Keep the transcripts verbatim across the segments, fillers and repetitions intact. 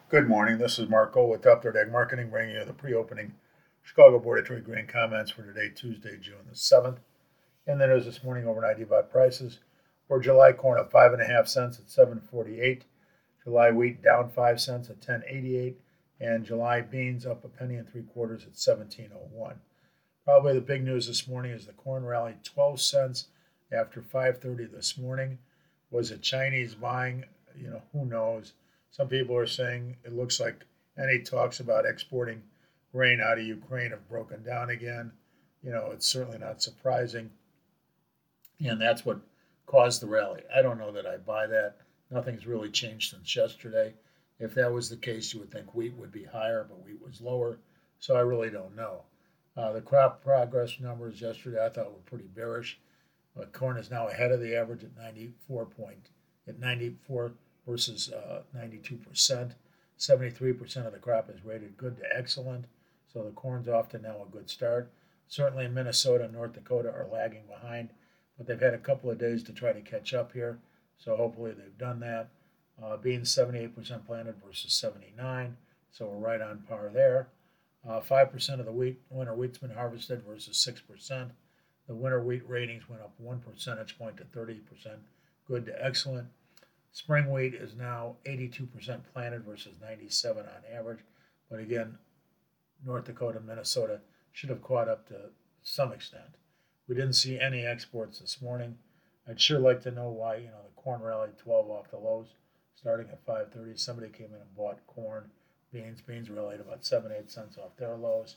Good morning. This is Marco with Upward Ag Marketing, bringing you the pre-opening Chicago Board of Trade grain comments for today, Tuesday, June the seventh. And then there's this morning overnight about prices for July corn up five and a half cents at seven forty-eight. July wheat down five cents at ten eighty-eight, and July beans up a penny and three quarters at seventeen oh one. Probably the big news this morning is the corn rallied twelve cents after five thirty this morning. Was it Chinese buying? You know, who knows? Some people are saying it looks like any talks about exporting grain out of Ukraine have broken down again. You know, it's certainly not surprising. And that's what caused the rally. I don't know that I buy that. Nothing's really changed since yesterday. If that was the case, you would think wheat would be higher, but wheat was lower. So I really don't know. Uh, the crop progress numbers yesterday I thought were pretty bearish. Uh, corn is now ahead of the average at ninety-four point at ninety-four versus uh, ninety-two percent. seventy-three percent of the crop is rated good to excellent, so the corn's off to now a good start. Certainly Minnesota and North Dakota are lagging behind, but they've had a couple of days to try to catch up here, so hopefully they've done that. Uh, beans seventy-eight percent planted versus seventy-nine, so we're right on par there. Uh, five percent of the wheat, winter wheat's been harvested versus six percent. The winter wheat ratings went up one percentage point to thirty percent, good to excellent. Spring wheat is now eighty-two percent planted versus ninety-seven on average. But again, North Dakota and Minnesota should have caught up to some extent. We didn't see any exports this morning. I'd sure like to know why, you know, the corn rallied twelve off the lows, starting at five thirty. Somebody came in and bought corn, beans. Beans rallied about seven, eight cents off their lows.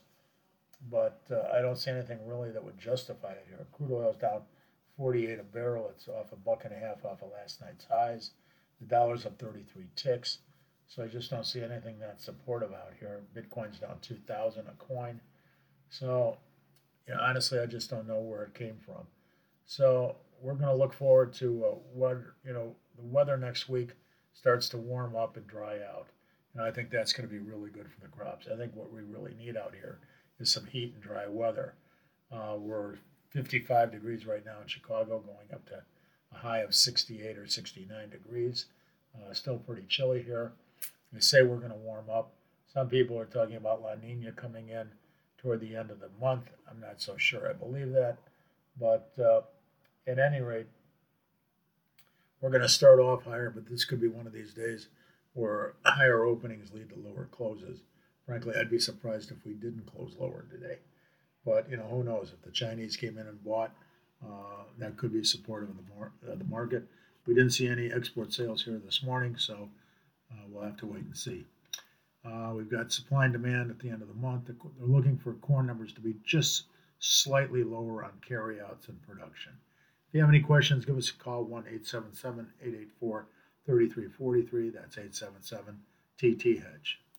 But uh, I don't see anything really that would justify it here. Crude oil's down forty-eight a barrel. It's off a buck and a half off of last night's highs. The dollar's up thirty-three ticks. So I just don't see anything that's supportive out here. Bitcoin's down two thousand a coin. So, you know, honestly, I just don't know where it came from. So we're going to look forward to uh, what, you know, the weather next week starts to warm up and dry out. And I think that's going to be really good for the crops. I think what we really need out here is some heat and dry weather. Uh, we're fifty-five degrees right now in Chicago, going up to a high of sixty-eight or sixty-nine degrees. Uh, still pretty chilly here. They say we're going to warm up. Some people are talking about La Nina coming in toward the end of the month. I'm not so sure I believe that. But uh, at any rate, we're going to start off higher, but this could be one of these days where higher openings lead to lower closes. Frankly, I'd be surprised if we didn't close lower today. But, you know, who knows? If the Chinese came in and bought, uh, that could be supportive of the, mar- uh, the market. We didn't see any export sales here this morning, so uh, we'll have to wait and see. Uh, we've got supply and demand at the end of the month. They're looking for corn numbers to be just slightly lower on carryouts and production. If you have any questions, give us a call, one eight seven seven, eight eight four, three three four three. That's eight seven seven T T Hedge.